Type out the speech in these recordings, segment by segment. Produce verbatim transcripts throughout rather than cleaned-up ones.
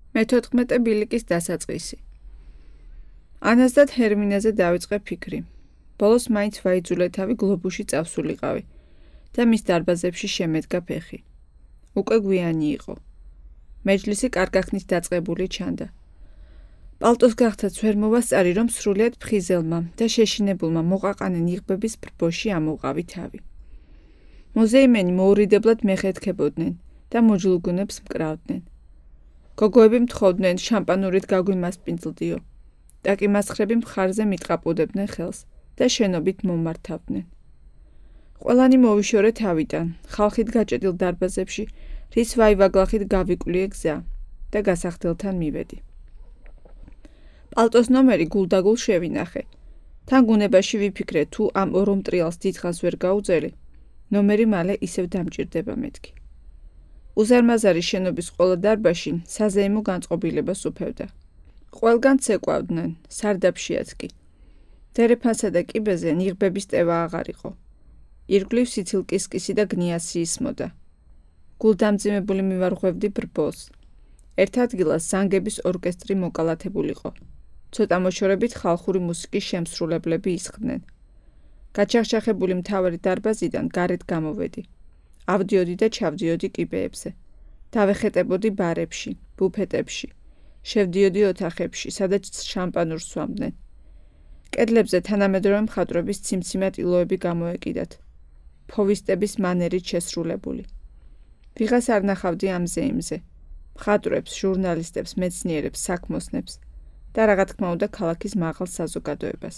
მეთოთხმეტე ბილიკის დასაწყისი. ანას და ჰერმინაზე დავიწყე ფიქრი. ბოლოს მაინც ვაიძულე თავი გლობუში წავსულიყავი და მის დარბაზებში შემედგა ფეხი. უკვე გვიანი იყო. მეჯლისი კარგახნით დაწყებული ჩანდა. პალტოს გახთაც ვერ მოვასწარი, რომ სრულიად ფხიზელმა და შეშინებულმა მოყაყანე ნიღბების ბრბოში ამოვყავი თავი. მოზეიმენი მოურიდებლად მეხეთქებოდნენ და მოჯლუგუნებს მკრავდნენ. გოგოები მთხოვდნენ შამპანურით გაგვიმასპინძლდიო. დაკიმასხრები მხარზე მიტყაპუდებდნენ ხელს და შენობით მომართავდნენ. ყველანი მოვიშორე თავიდან, ხალხით გაჭედილ დარბაზებში, რის ვაივაგლახით გავიკვლიე გზა და გასახდელთან მივედი. პალტოს ნომერი გულდაგულ შევინახე. თან გუნებაში ვიფიქრე, თუ ამ ორომ ტრიალს დიდხანს ვერ გაუძელი, ნომერი მალე ისევ დამჭირდება მეთქი. უზარმაზარი შენობის ყველა დარბაზში საზეიმო განწყობილებას უფევდა. ყველგან ცეკვავდნენ, სარდაფშიაც კი. დერეფანსა და კიბეზე ნიღბების ტევა აღარ იყო. ირგვლივ სიცილკისკისი და გნიასი ისმოდა. გულდამძიმებული მივარღვევდი ბრბოლს. ერთ ადგილას ზანგების ორკესტრი მოკალათებულიყო. ცოტა მოშორებით ხალხური მუსიკის შემსრულებლები ისხდნენ. გაჩახჩახებული მთავარი დარბაზიდან გარეთ გამოვედი. ავდიოდი და ჩავდიოდი კიბეებზე. დავეხეტებოდი ბარებში, ბუფეტებში. შევდიოდი ოთახებში, სადაც შამპანურს სვამდნენ. კედლებზე თანამედროვე მხატვრების ციმციმა ტილოები გამოეკიდათ. ფოვისტების მანერით შესრულებული. ვიღას არ ნახავდი ამ ზეიმზე. მხატვრებს, ჟურნალისტებს, მეცნიერებს, საქმოსნებს და რა თქმა უნდა ქალაქის მაღალ საზოგადოებას.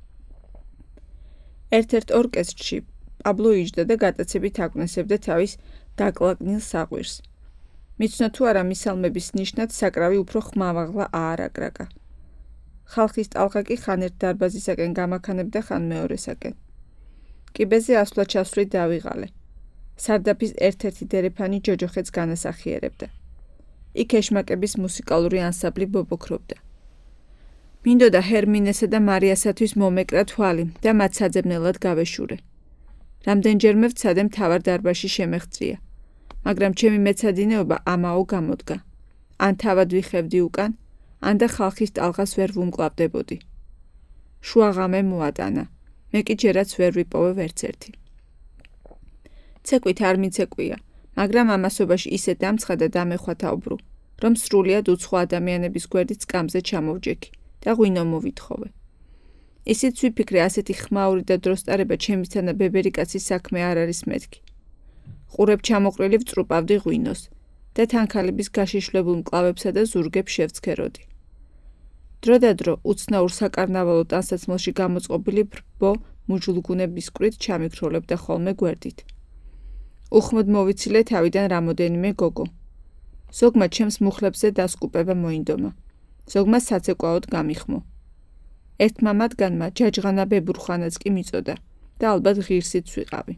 ერთ-ერთ ორკესტრში პაბლო იჯდა და გატაცებით აკვნესებდა თავის დაკლაკნილ საყვირს. მიცნო თუ არა მისალმების ნიშნად საკრავი უფრო ხმავაღლა აარაკრაკა. ხალხის ტალღა კი ხან ერთ დარბაზისაკენ გამაქანებდა, ხან მეორესაკენ. კიბეზე ასვლა-ჩასვლით დავიღალე. სარდაფის ერთ-ერთი დერეფანი ჯოჯოხეთს განასახიერებდა. იქ ეშმაკების მუსიკალური ანსამბლი ბობოქრობდა. მინდოდა ჰერმინესა და მარიასათვის მომეკრა თვალი და მათ საძებნელად გავეშურე. რამდენჯერმე ვცადე მთავარ დარბაზში შემეღწია, მაგრამ ჩემი მეცადინეობა ამაო გამოდგა. ან თავად ვიხევდი უკან, ან და ხალხის ტალღას ვერ ვუმკლავდებოდი. შუაღამე მოატანა, მე კი ჯერაც ვერ ვიპოვე ვერცერთი. ცეკვით არ მიცეკვია, მაგრამ ამასობაში ისე დამცხადა დამეხვა თაუბრუ, რომ სრულიად უცხო ადამიანების გვერდით სკამზე ჩამოვჯექი და ღვინო მოვითხოვე. ისიც ვიფიქრე, ასეთი ხმაური და დროსტარება ჩემისთანა ბებერი კაცის საქმე არ არის მეთქი. ყურებ ჩამოყრილი ვწრუპავდი ღვინოს და თანქალების გაშიშლებულ მკლავებსა და ზურგებს შევცქეროდი. დროდადრო უცნაურ საკარნავალო ტანსაცმელში გამოწყობილი ბრბო მუჯლუგუნე ბისკვით ჩამიქროლებდა ხოლმე გვერდით. უხმოდ მოვიცილე თავიდან რამოდენიმე გოგო. ზოგმა ჩემს მუხლებზე დასკუპება მოინდომა. ზოგმა საცეკვაოდ გამიხმო. ერთმა მათგანმა ჯაჯღანა ბებურხანაც კი მიწოდა და ალბათ ღირსიც ვიყავი.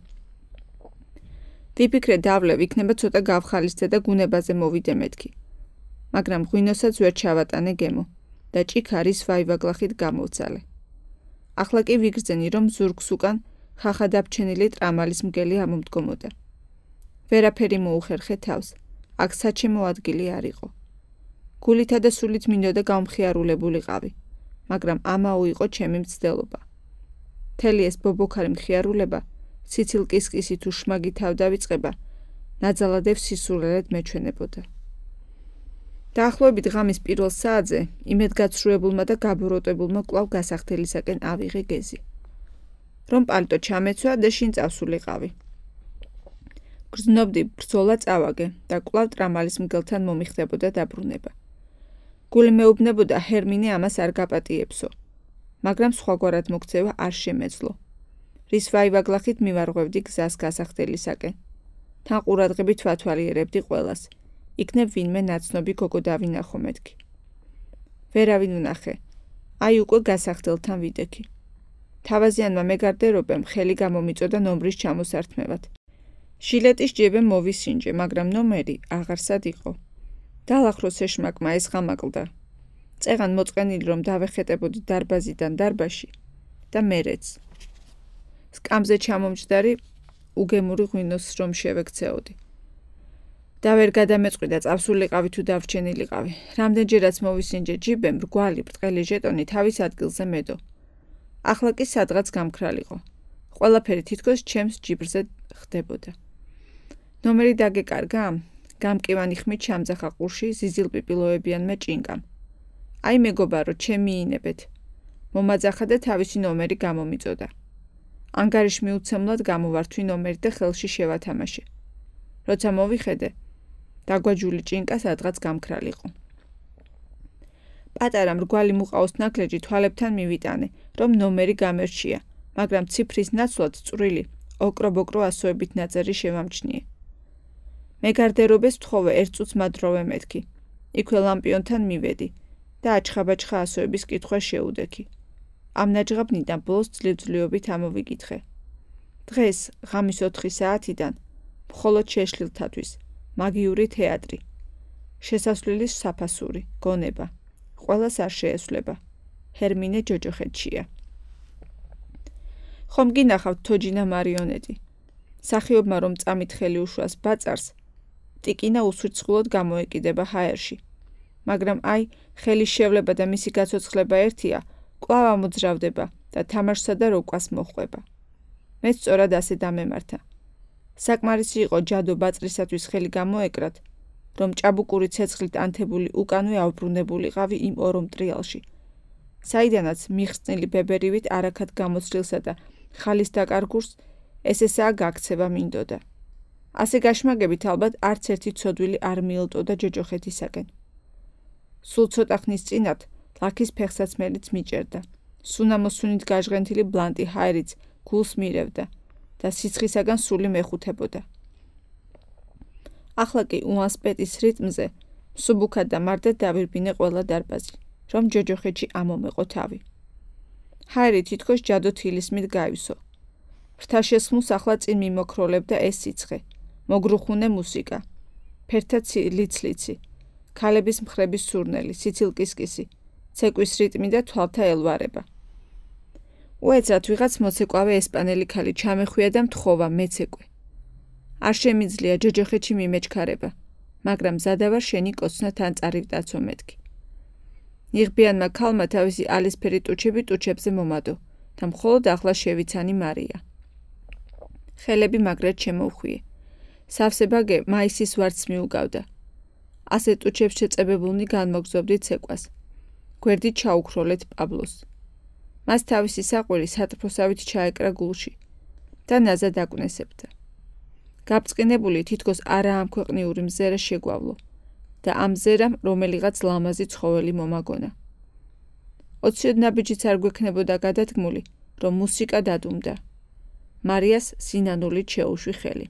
ვიფიქრე დავლევ, იქნება ცოტა გავხალისდე და გუნებაზე მოვიდე მეთქი. მაგრამ ღვინოსაც ვერ ჩავატანე გემო და ჭიქარის ვაივაგლახით გამოვცალე. ახლა კი ვიგრძენი, რომ ზურგს უკან ხახა დაბჩენილი ტრამალის მგელი ამომდგომოდა. ვერაფერი მოუხერხე თავს, აქ საჩემო ადგილი არ იყო. გულითა და სულით მინდოდა გამხიარულებულიყავი, მაგრამ ამაო იყო ჩემი მცდელობა. მთელი ეს ბობოქარი მხიარულება, სიცილკისკისი თუ შმაგი თავდავიწყება, ნაძალადევ სისულელედ მეჩვენებოდა. დაახლოებით ღამის პირველ საათზე იმედგაცრუებულმა და გაბოროტებულმა კვლავ გასახდელისაკენ ავიღე გეზი. რომ პალტო ჩამეცვა და შინ წავსულიყავი. გრძნობდი ბრძოლა წავაგე და კვლავ ტრამალის მგელთან მომიხდებოდა დაბრუნება. გული მეუბნებოდა ჰერმინე ამას არ გაპატიებსო, მაგრამ სხვაგვარად მოქცევა არ შემეძლო. რის ვაივაგლახით მივარღვევდი გზას გასახდელისაკენ. თან ყურადღებით ვათვალიერებდი ყველას. იქნებ ვინმე ნაცნობი გოგო დავინახო მეთქი. ვერავინ ვნახე. აი უკვე გასახდელთან ვიდექი. თავაზიანმა მეგარდერობემ ხელი გამომიწოდა ნომრის ჩამოსართმევად. ჟილეტის ჯებე მოვისინჯე, მაგრამ ნომერი აღარსად იყო. დალახროს ეშმაკმა ეს ღამაკლდა. წეღან მოწყენილი რომ დავეხეტებოდი დარბაზიდან დარბაზში და მერეც. სკამზე ჩამომჯდარი უგემური ღვინოს რომ შევექცეოდი. და ვერ გადამეწყვიტა წავსულიყავი თუ დავრჩენილიყავი. რამდენჯერაც მოვისინჯე ჯიბემ მრგვალი ბრტყელი ჟეტონი თავის ადგილზე მედო. ახლა კი სადღაც გამქრალიყო. ყველაფერი თითქოს ჩემს ჯიბრზე ხდებოდა. ნომერი დაგეკარგა? გამკივანი ხმით ჩამძახა ყურში ზიზილპიპილოებიანმა ჭინკამ. აი მეგობარო, ჩემი ინებეთ. მომაძახა და თავისი ნომერი გამომიწოდა. ანგარიშმიუცემლად გამოვართვი ნომერი და ხელში შევათამაშე. როცა მოვიხედე, დაგვაჯული ჭინკა სადღაც გამქრალიყო. პატარა მრგვალი მუყაოს ნაკლეჯი თვალებთან მივიტანე, რომ ნომერი გამერჩია, მაგრამ ციფრის ნაცვლად წვრილი, ოკრო-ბოკრო ასოებით ნაწერი შევამჩნიე. მე გარდერობეს ვთხოვე ერთ წუთს მადროვე მეთქი. იქვე ლამპიონთან მივედი და აჩხაბაჩხა ასოების კითხვა შეუდექი. ამ ნაჯღაბნიდან ბოლოს ძლივ-ძლივობით ამოვიკითხე. დღეს ღამის ოთხი საათიდან მხოლოდ შეშლილთათვის მაგიური თეატრი, შესასვლელის საფასური, გონება, ყველას არ შეესვლება. ჰერმინე ჯოჯოხეთშია. ხომ გინახავთ თოჯინა მარიონეტი. სახიობმა რომ წამით ხელი უშვას ბაწარს, ტიკინა უსვირცხულოდ გამოეკიდება ჰაერში. მაგრამ აი, ხელის შევლება და მისი გაცოცხლება ერთია, კვლავ ამოძრავდება და თამაშსა და როკვას მოხვება. მეც სწორად ასე დამემართა. საკმარისი იყო ჯადო ბაწრისათვის ხელი გამოეკრათ, რომ ჭაბუკური ცეცხლით ანთებული უკანვე ავბრუნებულიყავი იმ ორო მტრიალში. საიდანაც მიხსნილი ბებერივით არაქად გამოცდილსა და ხალის დაკარგურს ეს-ესაა გაქცევა მინდოდა. ასე გაშმაგებით ალბათ არც ერთი ცოდვილი არ მიელტოდა ჯოჯოხეთისაკენ. სულ ცოტა ხნის წინათ ლაქის ფეხსაცმელიც მიჭერდა. სუნამოსუნით გაჟღენთილი ბლანტი ჰაერიც გულს მირევდა და სიცხისაგან სული მეხუთებოდა. ახლა კი უანს პეტის რიტმზე მსუბუქად და მარტად დავირბინე ყველა დარბაზი, რომ ჯოჯოხეთში ამომეყო თავი. ჰაერი თითქოს ჯადო თილისმით გაივსო. ფრთაშესხმულს ახლა წინ მიმოქროლებდა ეს სიცხე, მოგრუხუნე მუსიკა, ფერთა ლიცლიცი, ქალების მხრების სურნელი, სიცილკისკისი, ცეკვის რიტმი და თვალთა ელვარება. უეცრად ვიღაც მოცეკვავე ესპანელი ქალი ჩამეხვია და მთხოვა მეცეკვე. არ შემიძლია ჯოჯოხეთში მიმეჩქარება, მაგრამ მზადა ვარ შენი კოცნა თან წარივტაცო მეთქი. ნიღბიანმა ქალმა თავისი ალისფერი ტუჩები ტუჩებზე მომადო და მხოლოდ ახლა შევიცანი მარია. ხელები მაგრად შემოვხვიე. სავსე ბაგე მაისის ვარდს მიუგავდა. ასე ტუჩებს შეწებებულნი განმოგზობდით ცეკვას. გვერდით ჩაუქროლეთ პაბლოს. მას თავისი საყვირი სატრფოსავით ჩაეკრა გულში და ნაზად აკვნესებდა. გაბწყინებული თითქოს არაამქვეყნიური მზერა შეგვავლო და ამ მზერამ რომელიღაც ლამაზი ცხოველი მომაგონა. ოციოდ ნაბიჯიც არ გვექნებოდა გადადგმული, რომ მუსიკა დადუმდა. მარიას სინანულით შეუშვი ხელი.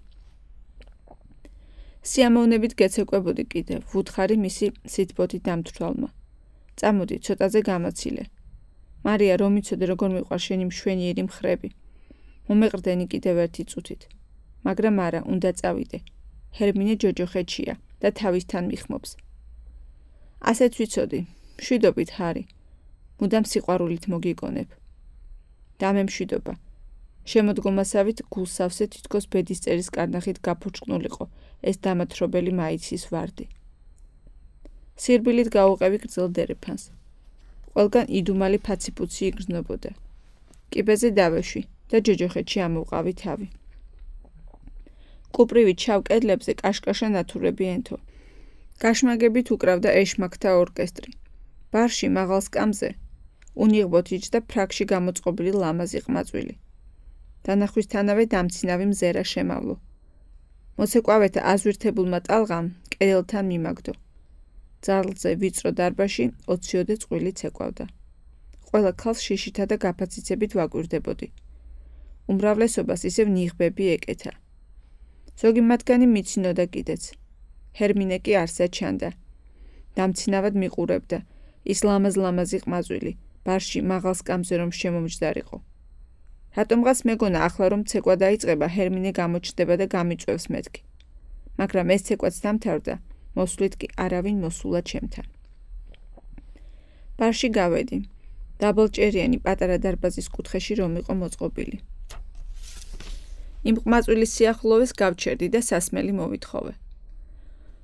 სიამოვნებით გეცეკვებოდი კიდევ, ვუთხარი მისი სითბოთი დამთვრალმა. წამოდი, ცოტაზე გამაცილე. მარია, რომ იცოდე როგორ მიყვარ შენი მშვენიერი მხრები. მომეყრდენი კიდევ ერთი წუთით. მაგრამ არა, უნდა წავიდე. ჰერმინე ჯოჯოხეთშია და თავისთან მიხმობს. ასეც ვიცოდი, მშვიდობით ჰარი. მუდამ სიყვარულით მოგიგონებ. დამემშვიდობა. შემოდგომასავით გულსავსე თითქოს ბედისწერის კარნახით გაფურჭყნულიყო ეს დამათრობელი მაიცის ვარდი. სირბილით გაუყევი გრძელ დერეფანს. ყველგან იდუმალი ფაციფუცი იგრძნობოდა. კიბეზე დავეშვი და ჯოჯოხეთში ამოვყავი თავი. კუპრივით ჩავ კედლებზე კაშკაშა ნათურები ენთო. გაშმაგებით უკრავდა ეშმაკთა ორკესტრი. ბარში მაღალ სკამზე უნიღბო თიჯ და ფრაქში გამოწყობილი ლამაზი ყმაწვილი. დანახვისთანავე დამცინავი მზერა შემავლო. მოცეკვავეთა აზვირთებულმა ტალღამ კედელთან მიმაგდო. ძარლზე ვიწრო დარბაში ოციოდე წყვილი ცეკვავდა. ყველა ქალს შიშითა და გაფაციცებით ვაკვირდებოდი. უმრავლესობას ისევ ნიღბები ეკეთა. ზოგი მათგანი მიცინოდა კიდეც. ჰერმინე კი არსად ჩანდა. დამცინავად მიყურებდა ის ლამაზ-ლამაზი ყმაწვილი, ბარში მაღალ სკამზე რომ შემომჯდარიყო. რატომღაც მეგონა ახლა რომ ცეკვა დაიწყება, ჰერმინე გამოჩნდება და გამიწვევს მეთქი. მაგრამ ეს ცეკვაც დამთავრდა, მოსვლით კი არავინ მოსულა ჩემთან. ბარში გავედი. დაბალჭერიანი პატარა დარბაზის კუთხეში რომ იყო მოწყობილი. იმ ყმაწვილის სიახლოვეს გავჩერდი და სასმელი მოვითხოვე.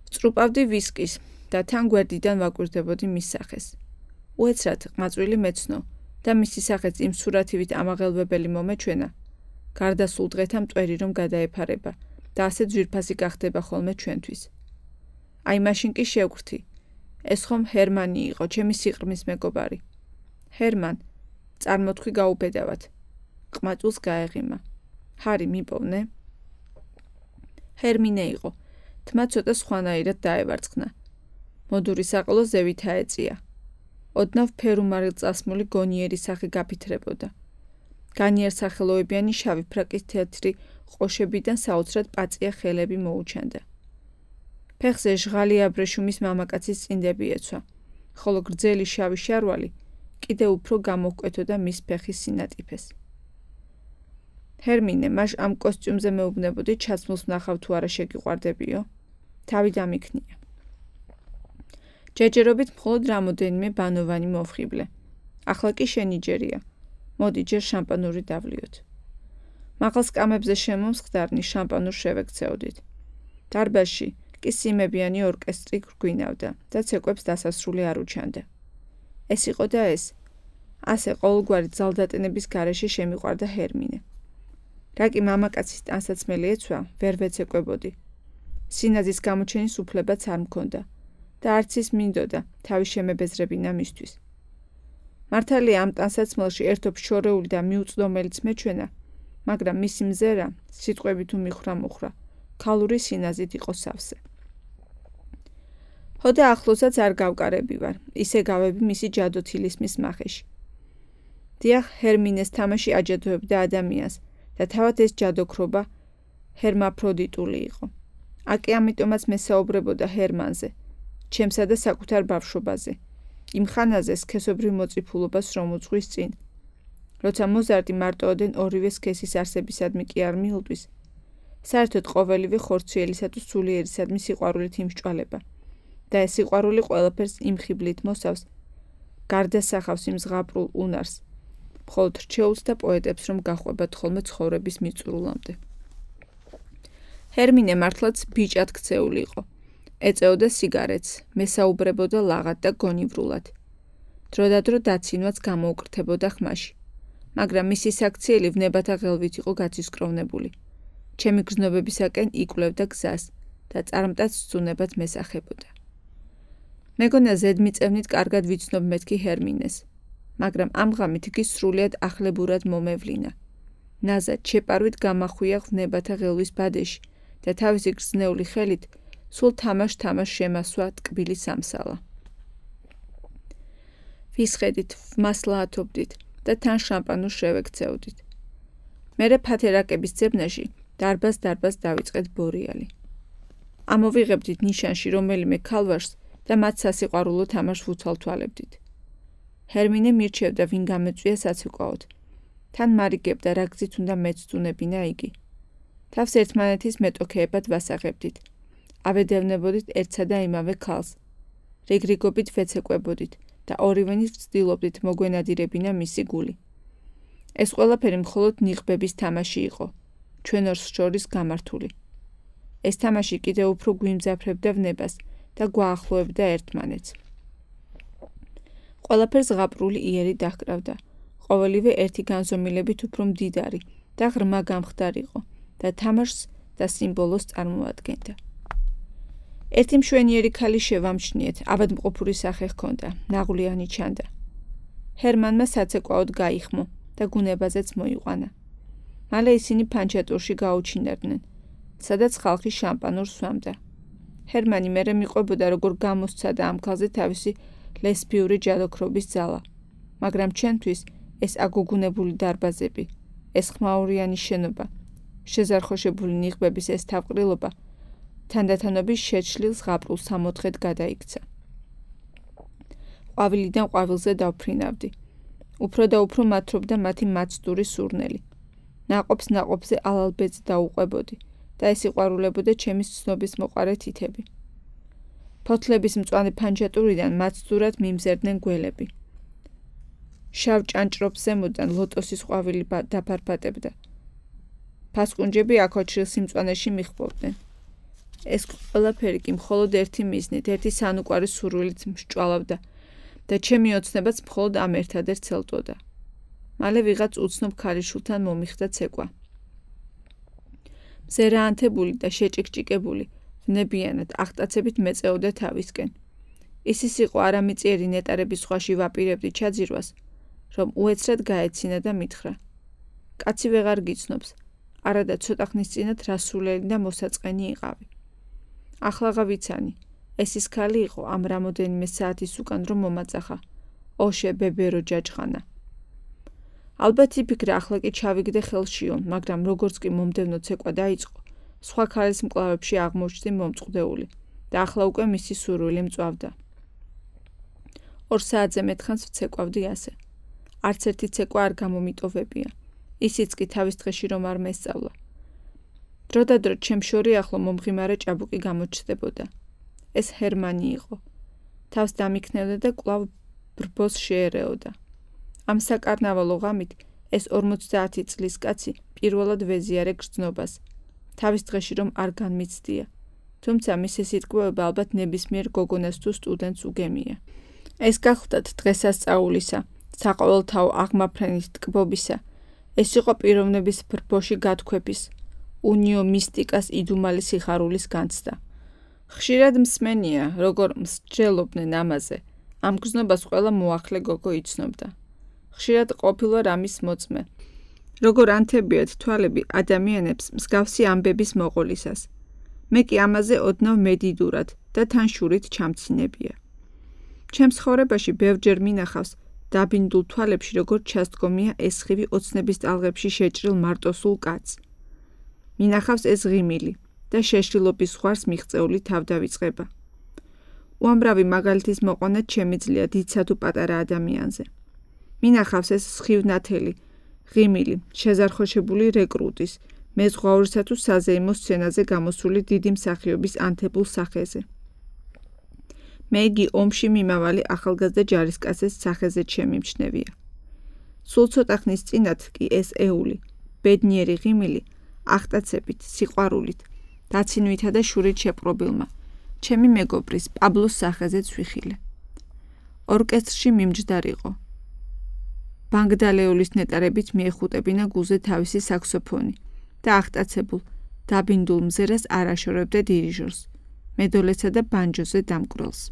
ვწრუპავდი ვისკის და თან გვერდიდან ვაკვირდებოდი მის სახეს. უეცრად ყმაწვილი მეცნო და მისი სახეც იმ სურათივით ამაღელვებელი მომეჩვენა. გარდასულ დღეთა მტვერი რომ გადაეფარება და ასე ძვირფასი გახდება ხოლმე ჩვენთვის. აი მაშინ კი შევგვრთი. ეს ხომ ჰერმანი იყო, ჩემი სიყრმის მეგობარი. ჰერმან, წარმოთქვი გაუბედავად. ყმაწვილს გაეღიმა. ჰარი მიპოვნე? ჰერმინე იყო. თმა ცოტა სხვანაირად დაევარცხნა. მოდური საყელო ზევით აეწია. ოდნავ ფერუმარილ-წასმული გონიერი სახე გაფითრებოდა. განიერ-სახელოებიანი შავი ფრაკის თეთრი ყოშებიდან საოცრად პაწია ხელები მოუჩანდა. ფეხზე ჟღალი აბრეშუმის მამაკაცის წინდები ეცვა, ხოლო გრძელი შავი შარვალი კიდევ უფრო გამოჰკვეთოდა მის ფეხის სინატიფეს. ჰერმინე, მაშ ამ კოსტიუმზე მეუბნებოდი ჩაცმულს ვნახავ თუ არა შეგიყვარდებიო? თავი დამიქნია. ჯერჯერობით მხოლოდ რამოდენიმე ბანოვანი მოვხიბლე. ახლა კი შენი ჯერია. მოდი ჯერ შამპანური დავლიოთ. მაღალ სკამებზე შემომსხდარნი შამპანურს შევექცეოდით. დარბაზში კი სიმებიანი ორკესტრი გვინავდა და ცეკვებს დასასრული არ უჩანდა. ეს იყო და ეს. ასე ყოველგვარი ძალდატენების გარეშე შემიყვარდა ჰერმინე. რა კი მამაკაცის ტანსაცმელი ეცვა, ვერ ვეცეკვებოდი. სინაზის გამოჩენის უფლებაც არ მქონდა და არც ის მინდოდა თავი შემებეზრებინა მისთვის. მართალია ამ ტანსაცმელში ერთობ შორეული და მიუწვდომელიც მეჩვენა, მაგრამ მისი მზერა, სიტყვები თუ მიხრა მუხრა, ქალური სინაზით იყო სავსე. ჰოდა ახლოსაც არ გავკარები ვარ, ისე გავები მისი ჯადოთილისმის მახეში. დიახ, ჰერმინეს თამაში აჯადოებდა ადამიანს და თავად ეს ჯადოქრობა ჰერმაფროდიტული იყო. აკი ამიტომაც მესაუბრებოდა ჰერმანზე, ჩემსა და საკუთარ ბავშვობაზე. იმ ხანაზე სქესობრივ მოწიფულობას რომ უძღვის წინ. როცა მოზარდი მარტოოდენ ორივე სქესის არსებისადმი კი არ მიულტვის, საერთოდ ყოველივე ხორციელისა თუ სულიერისადმი სიყვარულით იმსჭვალება და ეს სიყვარული ყველაფერს იმ ხიბლით მოსავს, გარდასახავს იმ ზღაპრულ უნარს, მხოლოდ რჩეულს და პოეტებს რომ გაჰყვებათ ხოლმე ცხოვრების მიწურულამდე. ჰერმინე მართლაც ბიჭად ქცეული იყო. ეწეოდა სიგარეტს, მესაუბრებოდა ლაღად და გონივრულად. დროდადრო დაცინვაც გამოუკრთებოდა ხმაში, მაგრამ მისი საქციელი ვნებათა ღელვით იყო გაცისკროვნებული. ჩემი გრძნობებისაკენ იკვლევდა გზას და წარმტაც სძუნებად მესახებოდა. მეგონა ზედმიწევნით კარგად ვიცნობ მეთქი ჰერმინეს, მაგრამ ამ ღამით იგი სრულიად ახლებურად მომევლინა. ნაზად შეპარვით გამახვია ვნებათა ღელვის ბადეში და თავისი გრძნეული ხელით სულ თამაშ-თამაშ შემასვა ტკბილი სამსალა. ვისხედით, ვმასლაათობდით და თან შამპანურს შევექცეოდით. მერე ფათერაკების ძებნაში დარბაზ-დარბაზ დავიწყეთ ბორიალი. ამოვიღებდით ნიშანში რომელიმე ქალვაშს და მათ სასიყვარულო თამაშს ვუცალთვალებდით. ჰერმინე მირჩევდა ვინ გამეწვია საცეკვაოდ. თან მარიგებდა რა გზით უნდა მეცდუნებინა იგი. თავს ერთმანეთის მეტოქეებად ვასაღებდით. ავედევნებოდით ერთსა და იმავე ქალს. რიგრიგობით ვეცეკვებოდით და ორივენით ვცდილობდით მოგვენადირებინა მისი გული. ეს ყველაფერი მხოლოდ ნიღბების თამაში იყო, ჩვენ ორს შორის გამართული. ეს თამაში კიდევ უფრო გვიმძაფრებდა ვნებას და გვაახლოებდა ერთმანეთს. ყველაფერს ზღაპრული იერი დაჰკრავდა, ყოველივე ერთი განზომილებით უფრო მდიდარი და ღრმა გამხდარიყო და თამაშს და სიმბოლოს წარმოადგენდა. ერთი მშვენიერი ქალი შევამჩნიეთ, ავადმყოფური სახე ჰქონდა, ნაღვლიანი ჩანდა. ჰერმანმა საცეკვაოდ გაიხმო და გუნებაზეც მოიყვანა. მალე ისინი ფანჩატურში გაუჩინარდნენ, სადაც ხალხი შამპანურს სვამდა. ჰერმანი მერე მიყვებოდა როგორ გამოსცადა ამ ქალზე თავისი ლესბიური ჯადოქრობის ძალა, მაგრამ ჩვენთვის ეს აგოგუნებული დარბაზები, ეს ხმაურიანი შენობა, შეზარხოშებული ნიღბების ეს თავყრილობა თანდათანობის შეჩლილ ზღაპრულ სამოთხედ გადაიქცა. ყვავილიდან ყვავილზე დავფრინავდი. უფრო და უფრო მათრობდა მათი მაცდური სურნელი. ნაყოფს ნაყოფზე ალალბეწ დაუყვებოდი და ეს იყვარულებოდა ჩემი ცნობის მოყარე თითები. ფოთლების მწვანე ფანჩატურიდან მაცდურად მიმზერდნენ გველები. შავ ჭანჭრობს ზემოდან ლოტოსის ყვავილი დაფარფატებდა. ფასკუნჯები აქოჩრილ სიმწვანეში მიხბოვდნენ. ეს ყველაფერი კი მხოლოდ ერთი მიზნით, ერთი სანუკვარი სურვილით მსჭვალავდა და ჩემი ოცნებაც მხოლოდ ამ ერთადერთს ელტოდა. მალე ვიღაც უცნობ ქალიშვილთან მომიხდა ცეკვა. მზერაანთებული და შეჭიკჭიკებული, ვნებიანად აღტაცებით მეწეოდა თავისკენ. ისიც იყო არამიწიერი ნეტარების ზღვაში ვაპირებდი ჩაძირვას, რომ უეცრად გაეცინა და მითხრა. კაცი ვეღარ გიცნობს, არადა ცოტა ხნის წინათ რასულელი და მოსაწყენი იყავი. ახლაღა ვიცანი, ეს ის ქალი იყო ამ რამოდენიმე საათის უკან რომ მომაწახა. ოშე ბებერო ჯაჯხანა. ალბათ იფიქრა ახლა კი ჩავიგდე ხელშიონ, მაგრამ როგორც კი მომდევნო ცეკვა დაიწყო, სხვა ქალის მკლავებში აღმოჩნდი მომწყდეული და ახლა უკვე მისი სურვილი მწვავდა. ორ საათზე მეტხანს ვცეკვავდი ასე. არც ერთი ცეკვა არ გამომიტოვებია. ისიც კი თავის დღეში რომ არ მესწავლა. დროდადრო ჩემ შორი ახლო მომღიმარე ჭაბუკი გამოჩნდებოდა. ეს ჰერმანი იყო. თავს დამიქნევდა და კვლავ ბრბოს შეერეოდა. ამ საკარნავალო ღამით ეს ორმოცდაათი წლის კაცი პირველად ვეზიარე გრძნობას. თავის დღეში რომ არ განმიცდია. თუმცა მისი სიტყვება ალბათ ნებისმიერ გოგონას თუ სტუდენტს უგემია. ეს გახლდათ დღესასწაულისა, საყოველთაო აღმაფრენის ტკბობისა. ეს იყო პიროვნების ბრბოში გათქვეფის, უნიო მისტიკას იდუმალი სიხარულის განცდა. ხშირად მსმენია, როგორ მსჯელობდნენ ამაზე, ამ გრძნობას ყველა მოახლე გოგო იცნობდა. ხშირად ყოფილა რამის მოწმე. როგორ ანთებიათ თვალები ადამიანებს მსგავსი ამბების მოყოლისას. მე კი ამაზე ოდნავ მედიდურად და თან შურით ჩამცინებია. ჩემს ცხოვრებაში ბევრჯერ მინახავს დაბინდულ თვალებში როგორ ჩასდგომია ეს ხივი ოცნების ტალღებში შეჭრილ მარტოსულ კაცს. მინახავს ეს ღიმილი და შეშლილობის ზღვარს მიღწეული თავდავიწყება. უამრავი მაგალითის მოყვანა შემიძლია დიდსა თუ პატარა ადამიანზე. მინახავს ეს სხივნათელი, ღიმილი, შეზარხოშებული რეკრუტის, მეზღვაურისა თუ საზეიმო სცენაზე გამოსული დიდი მსახიობის ანთებულ სახეზე. მე იგი ომში მიმავალი ახალგაზრდა ჯარისკაცის სახეზე შემიმჩნევია. სულ ცოტა ხნის წინათ კი ეს ეული, ბედნიერი ღიმილი, აღტაცებით, სიყვარულით, დაცინვითა და შურით შეპყრობილმა, ჩემი მეგობრის პაბლოს სახეზეც ვიხილე. ორკესტრში მიმჯდარიყო. ბანგდალეულის ნეტარებით მიეხუტებინა გულზე თავისი საქსოფონი და აღტაცებულ, დაბინდულ მზერას არ აშორებდა დირიჟორს, მედოლესა და ბანჯოზე დამკვრელს.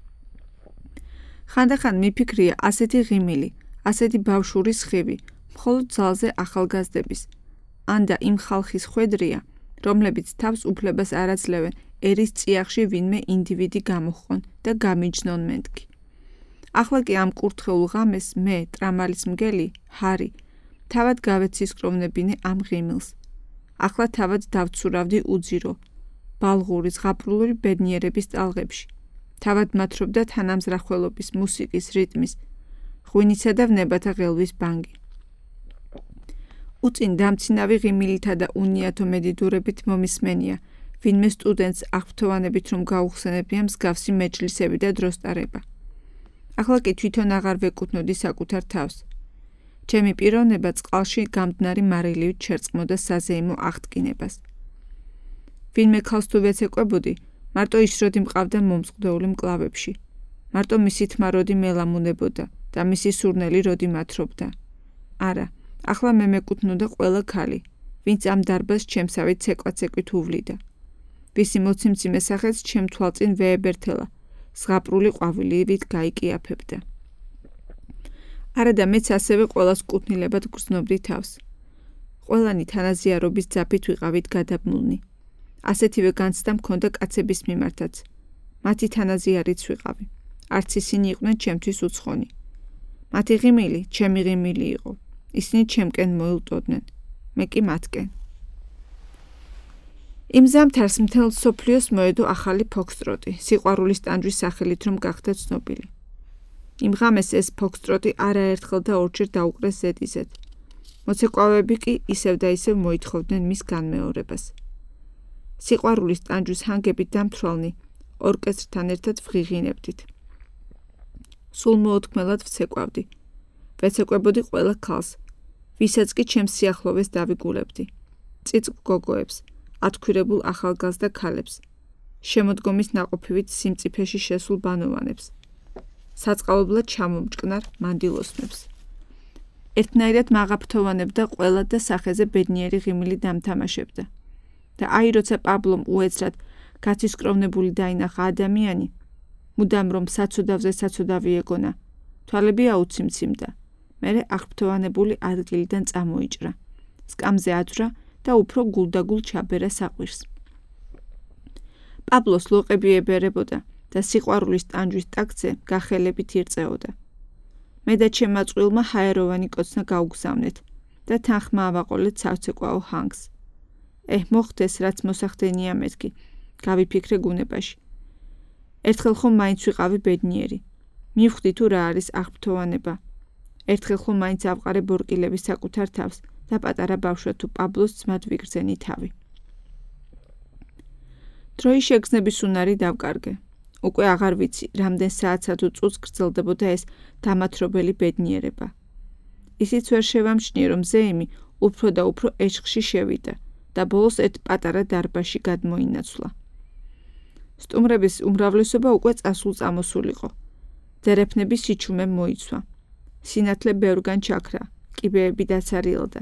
ხანდახან მიფიქრია ასეთი ღიმილი, ასეთი ბავშვური სხივი, მხოლოდ ძალზე ახალგაზრდების, ან და იმ ხალხის ხვედრია, რომლებიც თავს უფლებას არ აძლევენ ერის წიაღში ვინმე ინდივიდი გამოჰყვონ და გამიჯნონ მეთქი. ახლა კი ამ კურთხეულ ღამეს მე, ტრამალის მგელი, ჰარი, თავად გავეცისკროვნებინე ამ ღიმილს. ახლა თავად დავცურავდი უძირო, ბალღური ზღაპრული ბედნიერების ტალღებში. თავად მათრობდა თანამზრახველობის, მუსიკის, რიტმის, ღვინისა და ვნებათა ღელვის ბანგი. უწინ დამცინავი ღიმილითა და უნიათო მედიდურებით მომისმენია, ვინმე სტუდენტს აღფრთოვანებით რომ გაუხსენებია მსგავსი მეჯლისები და დროსტარება. ახლა კი თვითონ აღარ ვეკუთვნოდი საკუთარ თავს. ჩემი პიროვნება წყალში გამდნარი მარილივით შერწყმოდა საზეიმო აღტკინებას. ვინმე ქალს თუ ვეცეკვებოდი, მარტო ის როდი მყავდა მომწყდეული მკლავებში. მარტო მისი თმა როდი მელამუნებოდა და მისი სურნელი როდი მათრობდა. არა, ახლა მე მეკუთვნოდა ყველა ქალი, ვინც ამ დარბაზს ჩემსავით ცეკვაცეკვით უვლიდა. ვისი მოციმციმე სახეც ჩემ თვალწინ ვეებერთელა, ზღაპრული ყვავილივით გაიკიაფებდა. არა და მეც ასევე ყველას კუთვნილებად გრძნობდი თავს. ყველანი თანაზიარობის ძაფით ვიყავით გადაბმულნი. ასეთივე განცდა მქონდა კაცების მიმართაც. მათი თანაზიარიც ვიყავი. არც ისინი იყვნენ ჩემთვის უცხონი. მათი ღიმილი, ჩემი ღიმილი იყო. ისინი ჩემკენ მოილტოდნენ. მე კი მათკენ. იმ ზამთარს მთელ მსოფლიოს მოედო ახალი ფოქსტროტი, სიყვარულის ტანჯვის სახელით რომ გახდა ცნობილი. იმ ღამეს ეს ფოქსტროტი არაერთხელ და ორჯერ დაუკრეს ზედიზედ. მოცეკვავები კი ისევ და ისევ მოითხოვდნენ მის განმეორებას. სიყვარულის ტანჯვის ჰანგებით დამთვრალნი ორკესტრთან ერთად ვღიღინებდით. სულ მოოთქმელად ვცეკვავდი. ვეცეკვებოდი ყველა ქალს, ვისაც კი ჩემს სიახლოვეს დავიგულებდი. წიწვ გოგოებს, ათქვირებულ ახალგაზრდა ქალებს, შემოდგომის ნაყოფივით სიმწიფეში შესულ ბანოვანებს, საწყალობლად ჩამომჭკნარ მანდილოსნებს. ერთნაირად მაღაფრთოვანებდა ყველა და სახეზე ბედნიერი ღიმილი დამთამაშებდა. და აი როცა პაბლომ უეცრად გაცისკროვნებული დაინახა ადამიანი, მუდამ რომ საცოდავზე საცოდავი ეგონა, თვალები აუციმციმდა, მერე აღფრთოვანებული ადგილიდან წამოიჭრა, სკამზე აძვრა და უფრო გულდაგულ ჩაბერა საყვირს. პაბლოს ლოყები ებერებოდა და სიყვარულის ტანჯვის ტაკზე გახელებით ირწეოდა. მე და ჩემმა წყვილმა ჰაეროვანი კოცნა გაუგზავნეთ და თანხმა ავაყოლეთ სავცეკვაო ჰანგს. ეჰ, მოხდეს, რაც მოსახდენია მეთქი, გავიფიქრე გუნებაში. ერთხელ ხომ მაინც ვიყავი ბედნიერი. მივხვდი თუ რა არის აღფრთოვანება. ერთხელ ხომ მაინც ავყარე ბორკილების საკუთარ თავს და პატარა ბავშვა თუ პაბლოს ძმად ვიგრძენი თავი. დროის შეგრძნების უნარი დავკარგე. უკვე აღარ ვიცი, რამდენ საათსა თუ წუთს გრძელდებოდა ეს დამათრობელი ბედნიერება. ისიც ვერ შევამჩნიე, რომ ზეიმი უფრო და უფრო ეჭხში შევიდა და ბოლოს ერთ პატარა დარბაზში გადმოინაცვლა. სტუმრების უმრავლესობა უკვე წასულ-წამოსულიყო. დერეფნების სიჩუმე მოიცვა. სინათლე ბევრგან ჩაქრა, კიბეები დაცარიელდა.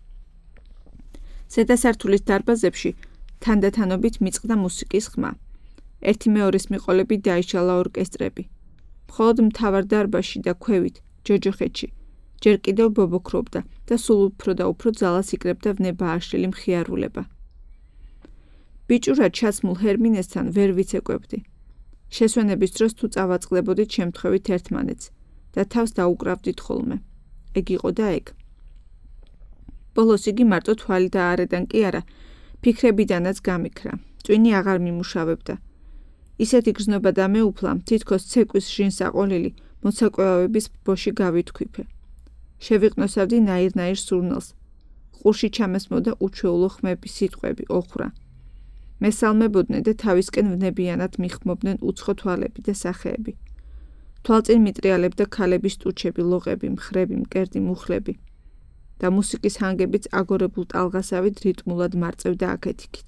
ზედა სართულის დარბაზებში თანდათანობით მიწყდა მუსიკის ხმა. ერთი მეორის მიყოლებით დაიშალა ორკესტრები. მხოლოდ მთავარ დარბაზში და ქვევით, ჯოჯოხეთში, ჯერ კიდევ ბობოქრობდა და სულ უფრო და უფრო ძალას იკრებდა ვნებააშლილი მხიარულება. ბიჭურად ჩაცმულ ჰერმინესთან ვერ ვიცეკვებდი. შესვენების დროს თუ წავაწყდებოდით შემთხვევით ერთმანეთს და თავს დაუკრავდით ხოლმე. ეგ იყო და ეგ. ბოლოს იგი მარტო თვალი და არედან კი არა, ფიქრებიდანაც გამიქრა. წვინი აღარ მიმუშავებდა. ისეთი გრძნობა და მეუფლა, თითქოს ცეკვის ჟინსაყოლილი მოცაკვევავების ბოში გავითქვიფე. შევიყნოსავდი ნაირ-ნაირ სურნელს. ყურში ჩამესმოდა უჩვეულო ხმები, სიტყვები, ოხრა. მესალმებოდნენ და თავისკენ ვნებიანად მიხმობდნენ უცხო თვალები და სახეები. თვალწინ მიტრიალებდა ქალების ტუჩები, ლოყები, მხრები, მკერდი, მუხლები და მუსიკის ჰანგებიც აგორებულ ტალღასავით რიტმულად მარწევდა აქეთ-იქით.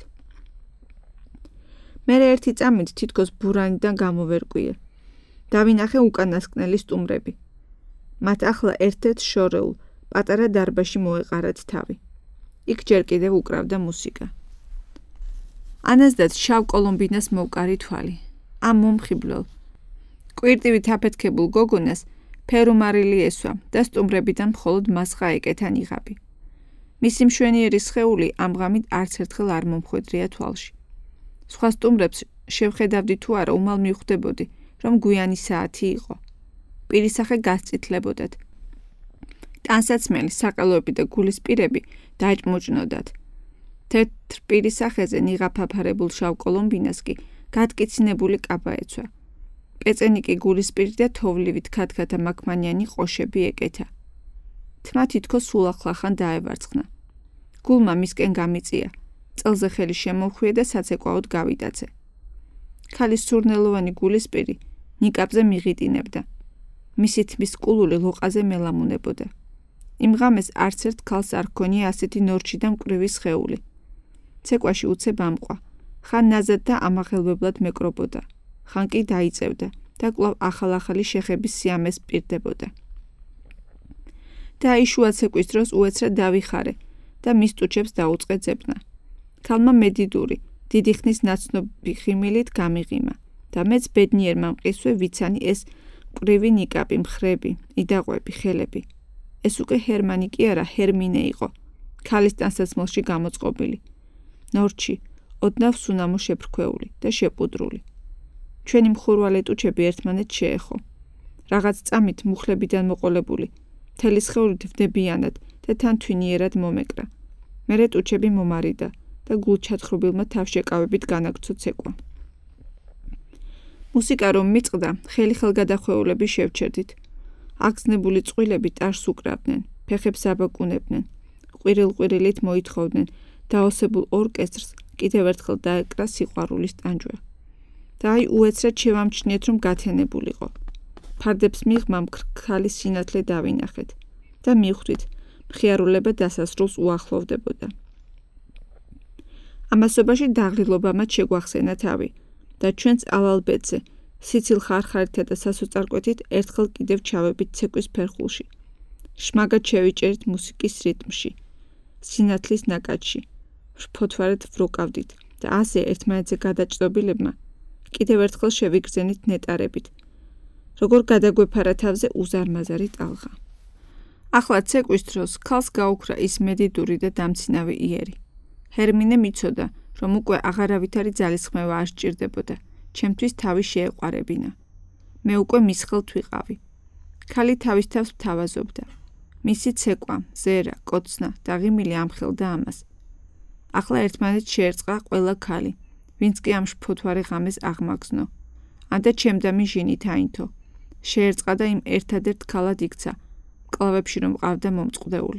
მერე ერთი წამით თითქოს ბურანიდან გამოვერკვიე. დავინახე უკანასკნელი სტუმრები. მათ ახლა ერთ-ერთ შორეულ, პატარა დარბაზში მოეყარათ თავი. იქ ჯერ კიდევ უკრავდა მუსიკა. ანაზდაც შავ კოლომბინას მოვკარი თვალი. ამ მომხიბლელ, კვირტივით აფეთქებულ გოგონას ფერუმარილი ესვა და სტუმრებიდან მხოლოდ მასხა ეკეთა ნიღაბი. მისი მშვენიერი სხეული ამ ღამით არც ერთხელ არ მომხვედრია თვალში. სხვა სტუმრებს შევხედავდი თუ არა, უმალ მივხვდებოდი, რომ გვიანი საათი იყო. პირისახე გასწითლებოდათ. ტანსაცმელი, საყელოები და გულისპირები დაჭმოჭნოდათ. თეთრ პირისახეზე ნიღაფაფარებულ შავ კოლომბინას კი გადკიცინებული კაბა ეცვა. პეწენიკი გულისპირი და თოვლივით ქათქათა მაქმანიანი ყოშები ეკეთა. თმა თითქოს სულ ახლახან დაევარცხნა. გულმა მისკენ გამიწია. წელზე ხელი შემოვხვიე და საცეკვაოდ გავიტაცე. ქალის სურნელოვანი გულისპირი ნიკაპზე მიღიტინებდა. მისი თმის კულული ლოყაზე მელამუნებოდა. იმ ღამეს არც ერთ ქალს არ ჰქონია ასეთი ნორჩი და მკვრივი სხეული. ცეკვაში უცებ ამყვა. ხან ნაზად და ამაღელვებლად მეკრობოდა. ხან კი დაიწევდა და კვლავ ახალ-ახალი შეხების სიამეს პირდებოდა. და აიშუა ცეკვის დროს უეცრად დავიხარე და მის ტუჩებს დაუწყე ძებნა. ქალმა მედიდური, დიდი ხნის ნაცნობი ხიმილით გამიღიმა და მეც ბედნიერმა მყისვე ვიცანი ეს მკვრივი ნიკაპი, მხრები, იდაყვები, ხელები. ეს უკვე ჰერმანი კი არა, ჰერმინე იყო, ქალის ტანსაცმელში გამოწყობილი. ნორჩი, ოდნავ სუნამო შეფრქვეული და შეპუდრული. ჩვენი მხურვალე ტუჩები ერთმანეთს შეეხო. რაღაც წამით მუხლებიდან მოყოლებული, მთელი სხეულით ვდებიანად და თან თვინიერად მომეკრა. მერე ტუჩები მომარიდა და გულჩათხრობილმა თავშეკავებით განაგცო ცეკვა. მუსიკა რომ მიწყდა, ხელი ხელგადახვეულები შევჩერდით. აგზნებული წყვილები ტარს უკრავდნენ, ფეხებს აბაკუნებდნენ, ყვირილ-ყვირილით მოითხოვდნენ დაოსებულ ორკესტრს კიდევ ერთხელ დაეკრა სიყვარულის ტანჯვა. და აი უეცრად შევამჩნიეთ, რომ გათენებულიყო. ფარდებს მიღმა მქრქალი სინათლე დავინახეთ და მივხვდით, მხიარულება დასასრულს უახლოვდებოდა. ამასობაში დაღლილობამაც შეგვახსენა თავი და ჩვენც ალალბედზე, სიცილ ხარხარითა და სასოწარკვეთით ერთხელ კიდევ ჩავებით ცეკვის ფერხულში. შმაგად შევიჭერით მუსიკის რიტმში, სინათლის ნაკადში, ფოთვარეთ ვროკავდით და ასე ერთმანეთზე გადაჭრობილებმა კიდევ ერთხელ შევიგრძენით ნეტარებით, როგორ გადაგვეფარა თავზე უზარმაზარი ტალღა. ახლა ცეკვის დროს ქალს გაუქრა ის მედიდური და დამცინავი იერი. ჰერმინე მიცოდა, რომ უკვე აღარავითარი ძალისხმევა არ სჭირდებოდა, ჩემთვის თავი შეეყვარებინა. მე უკვე მის ხელთ ვიყავი. ქალი თავის თავს ვთავაზობდა. მისი ცეკვა, ზერა, კოცნა და ღიმილი ამხელდა ამას. ახლა ერთმანეთს შეერწყა ყველა ქალი, ვინც კი ამ შფოთვარე ღამეს აღმაგზნო. ანდა ჩემდამი ჟინით აინთო. შეერწყა და იმ ერთადერთ ქალად იქცა, მკლავებში რომ ყავდა მომწყდეული.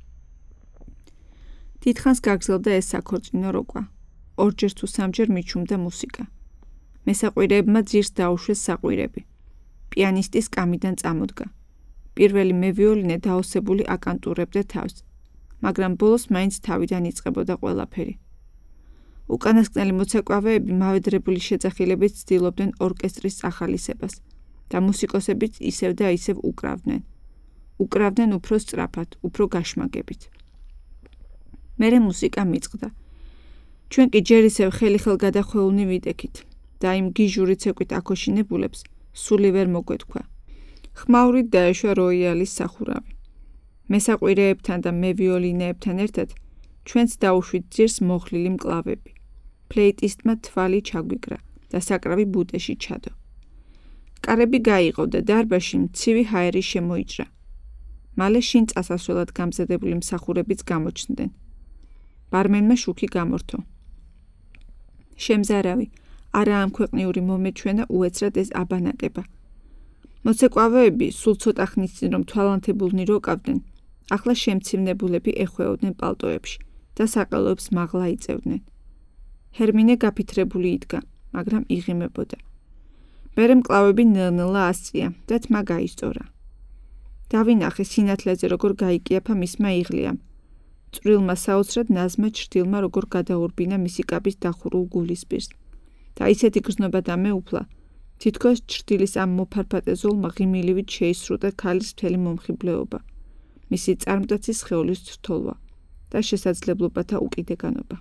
დიდხანს გაგრძელდა ეს საქორწინო როქვა. ორჯერ თუ სამჯერ მიჩუმდა მუსიკა. მესაყვირეებმა ძირს დაუშვეს საყვირები. პიანისტის კამიდან წამოდგა. პირველი მევიოლინე დაოსებული აკანტურებდა თავს, მაგრამ ბოლოს მაინც თავიდან იწყებოდა ყველაფერი. უკანასკნელი მოცეკვავეები მავედრებული შეძახილებით ცდილობდნენ ორკესტრის ახალისებას და მუსიკოსებიც ისევ და ისევ უკრავდნენ. უკრავდნენ უფრო სწრაფად, უფრო გაშმაგებით. მერე მუსიკა მიწყდა. ჩვენ კი ჯერ ისევ ხელი-ხელ გადახვეულნი ვიდექით და იმ გიჟური ცეკვით აქოშინებულებს სული ვერ მოგვეთქვა. ხმაურით დაეშვა როიალის სახურავი. მესაყვირეებთან და მევიოლინეებთან ერთად ჩვენც დაუშვით ძირს მოხლილი მკლავები. ფლეიტისტმა თვალი ჩაგვიკრა და საკრავი ბუდეში ჩადო. კარები გაიყო და დარბაზში მცივი ჰაერი შემოიჭრა. მალე შინ წასასვლელად გამზადებული მსახურებიც გამოჩნდნენ. ბარმენმა შუქი გამორთო. შემზარავი, არა ამქვეყნიური მომეჩვენა უეცრად ეს აბანაკება. მოცეკვავეები სულ ცოტა ხნის წინ რომ თვალანთებულნი როკავდნენ, ახლა შემცირნებულები ეხვეოდნენ პალტოებში და საყელოებს მაღლა იწევდნენ. ჰერმინე გაფითრებული იდგა, მაგრამ იღიმებოდა. მერე მკლავები ნელ-ნელა ასწია და თმა გაისწორა. დავინახე სინათლეზე როგორ გაიკიაფა მისმა იღლიამ. წვრილმა საოცრად ნაზმა ჩრდილმა როგორ გადაურბინა მისი კაბის დახურულ გულისპირს და ისეთი გრძნობა დამეუფლა, თითქოს ჩრდილის ამ მოფარფატე ზოლმა ღიმილივით შეისრუტა ქალის მთელი მომხიბლეობა, მისი წარმტაცის სხეულის ცრთოლვა და შესაძლებლობათა უკიდეგანობა.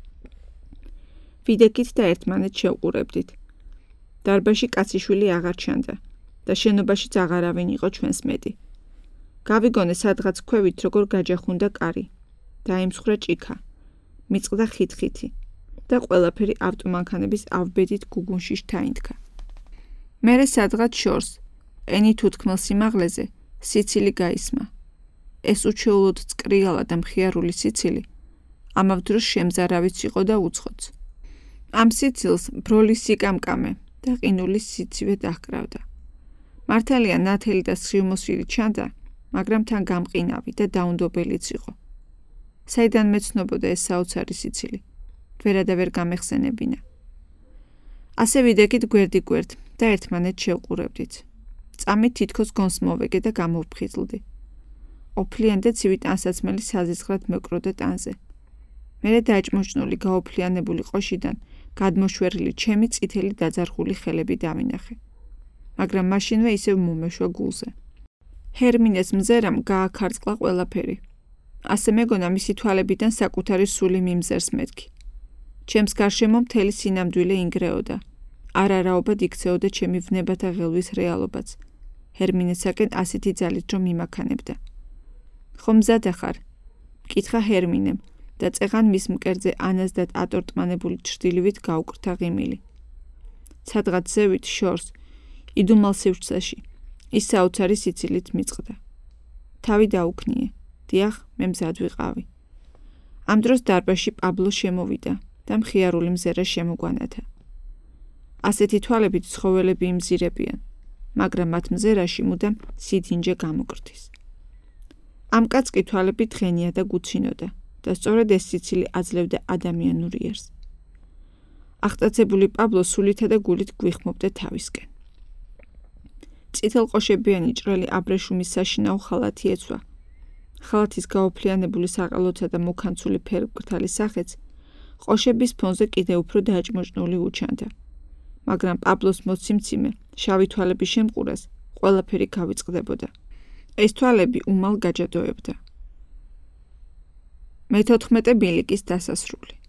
ვიდექით და ერთმანეთს შევყურებდით. დარბაზში კაციშვილი აღარ ჩანდა და შენობაშიც აღარავინ იყო ჩვენს მეტი. გავიგონე სადღაც ქვევით როგორ გაჯახუნდა კარი. დაიმსხვრა ჭიქა, მიწყდა ხით-ხითი და ყველაფერი ავტომანქანების ავბედით გუგუნში შთაინთქა. მერე სადღაც შორს, ენით უთქმელ სიმაღლეზე, სიცილი გაისმა. ეს უჩვეულოდ წკრიალა და მხიარული სიცილი, ამავ დროს შემზარავიც იყო და უცხოც. ამ სიცილს ბროლის სიკამკამე და ყინულის სიცივე დაჰკრავდა. მართალია ნათელი და სხივმოსილი ჩანდა, მაგრამ თან გამყინავი და დაუნდობელიც იყო. საიდან მეცნობოდა ეს საოცარი სიცილი, ვერადა ვერ გამეხსენებინა. ასე ვიდექით გვერდიგვერდ და ერთმანეთს შევყურებდით. წამით თითქოს გონს მოვეგე და გამოვფხიზლდი. ოფლიან და ცივი ტანსაცმელი საზისხრად მეკროდა ტანზე. მერე დაჭმოჭნული გაოფლიანებული ყოშიდან გადმოშვერილი ჩემი წითელი დაძარხული ხელები დავინახე. მაგრამ მაშინვე ისევ მომეშვა გულზე. ჰერმინეს მზერამ გააქარწყლა ყველაფერი. ასე მეგონა მისი თვალებიდან საკუთარი სული მიმზერს მეთქი. ჩემს გარშემო მთელი სინამდვილე ინგრეოდა. არარაობად იქცეოდა ჩემი ვნებათა ღელვის რეალობაც. ჰერმინესაკენ ასეთი ძალით რომ მიმაქანებდა. ხომ მზადა ხარ? მკითხა ჰერმინემ და წეღან მის მკერდზე ანაზდად ატორტმანებული ჩრდილივით გაუკრთა ღიმილი. სადღაც ზევით შორს, იდუმალ სივრცეში, ის საოცარი სიცილით მიწყდა. თავი დაუქნიე. დიახ, მე მზად ვიყავი. ამ დროს დარბაზში პაბლო შემოვიდა და მხიარული მზერა შემოგვანათა. ასეთი თვალებით ცხოველები იმზირებიან, მაგრამ მათ მზერაში მუდამ სიდინჯე გამოკრთის. ამ კაცს კი თვალები თხენია და გუცინოდა და სწორედ ეს სიცილი აძლევდა ადამიანურ იერს. აღტაცებული პაბლო სულითა და გულით გვიხმობდა თავისკენ. წითელყოშებიანი ჭრელი აბრეშუმის საშინაო ხალათი ეცვა. ხალათის გაოფლიანებული საყელოთა და მუქანცული ფერმკრთალის სახეც ყოშების ფონზე კიდევ უფრო დაჭმოჭნული უჩანდა. მაგრამ პაბლოს მოციმციმე, შავი თვალების შემყურას ყველაფერი გავიწყდებოდა. ეს თვალები უმალ გაჯადოებდა. მეთოთხმეტე ბილიკის დასასრული.